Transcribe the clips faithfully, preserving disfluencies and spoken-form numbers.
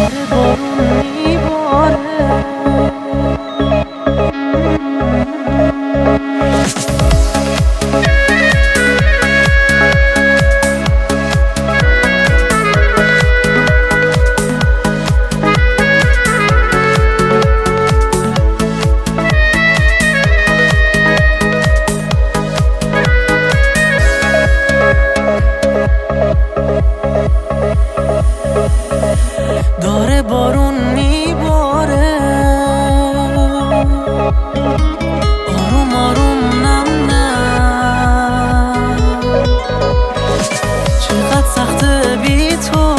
داره بارون میباره، آروم آروم نم نم. چقدر سخته بی تو،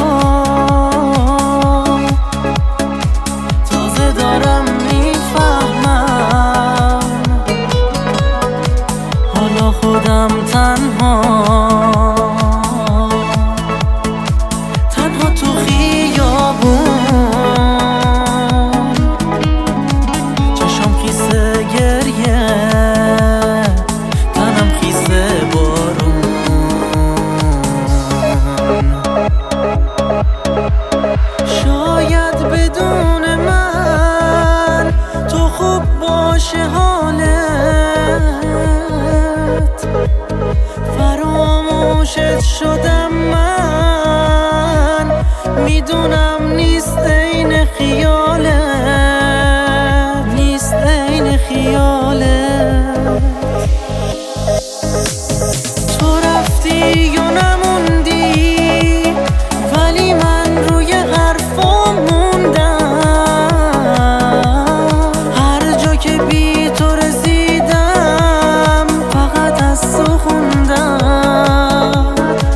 تازه دارم میفهمم حالا خودم تنها فراموشت شدم من، میدونم نیست عین خیالت، نیست عین خیالت. تو رفتی یا نموندی، ولی من روی حرفام موندم. هر جا که بی تو رسیدم فقط از تو خوندم،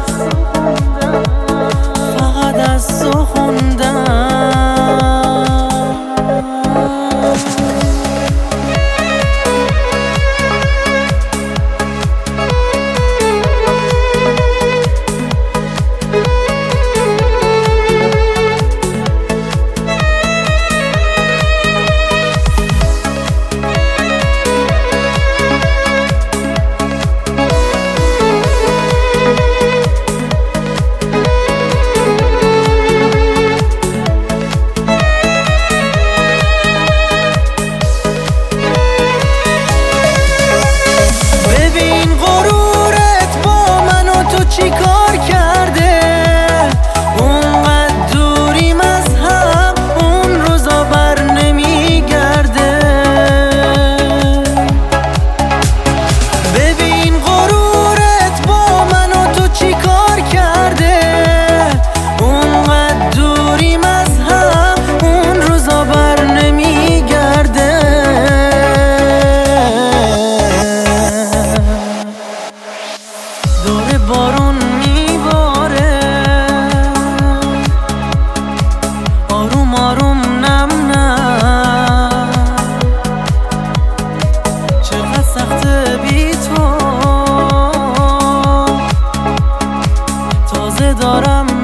فقط از تو خوندم. داره بارون میباره، آروم آروم نم نم. چقدر سخته بی تو، تازه دارم